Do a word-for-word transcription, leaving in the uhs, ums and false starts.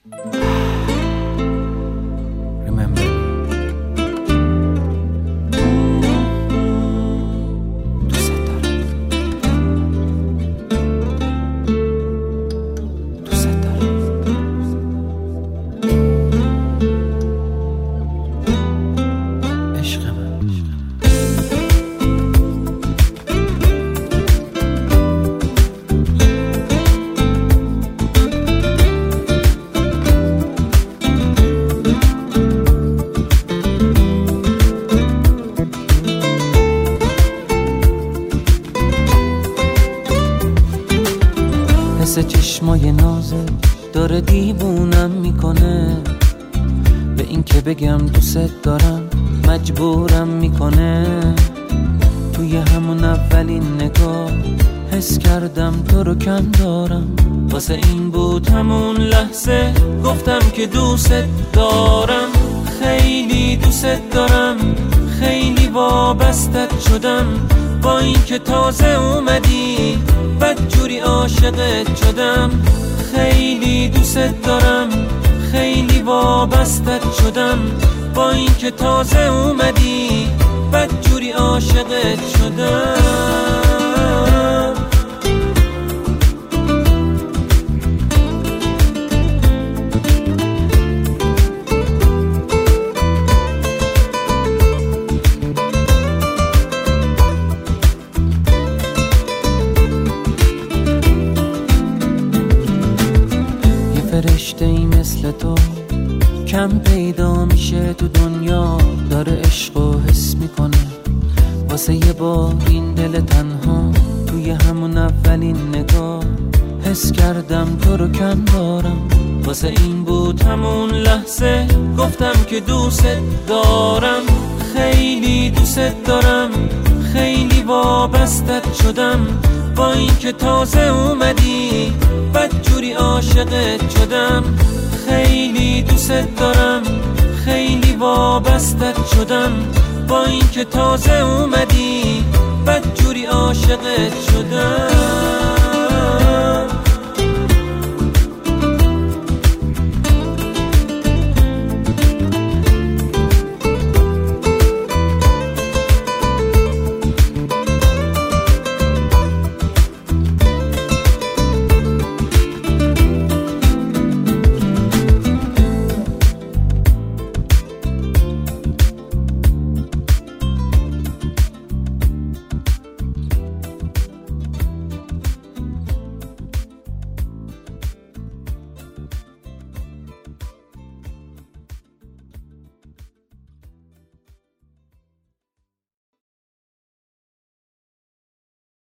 حس چشمای نازه داره دیوونم میکنه، به این که بگم دوست دارم مجبورم میکنه. توی همون اولین نگاه حس کردم تو رو کم دارم، واسه این بود همون لحظه گفتم که دوست دارم. خیلی دوست دارم، خیلی وابستت شدم، با این که تازه اومدی بدجوری عاشقت شدم. خیلی دوست دارم، خیلی وابستت شدم، با این که تازه اومدی بدجوری عاشقت شدم. فرشته‌ای مثل تو کم پیدا میشه تو دنیا، داره عشق و حس میکنه. واسه یه بار این دل تنها توی همون اولین نگاه حس کردم تو رو کم دارم، واسه این بود همون لحظه گفتم که دوست دارم. خیلی دوست دارم، خیلی وابستت شدم، با این که تازه اومدی بدجوری عاشقت شدم. خیلی دوست دارم، خیلی وابستت شدم، با این که تازه اومدی بدجوری عاشقت شدم.